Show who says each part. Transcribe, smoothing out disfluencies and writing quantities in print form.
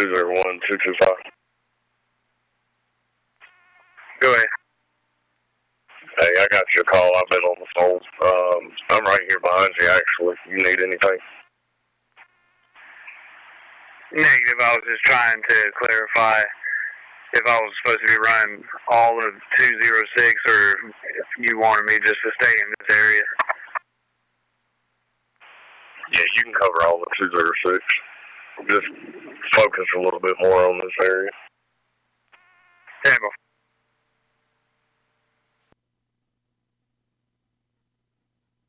Speaker 1: 201-225.
Speaker 2: Go ahead.
Speaker 1: Hey, I got your call. I've been on the phone. I'm right here behind you, actually. You need anything?
Speaker 2: Negative. I was just trying to clarify if I was supposed to be running all of 206 or if you wanted me just to stay in this area.
Speaker 1: Yeah, you can cover all the 206. Just focus a little bit more on this area.
Speaker 2: Tampa.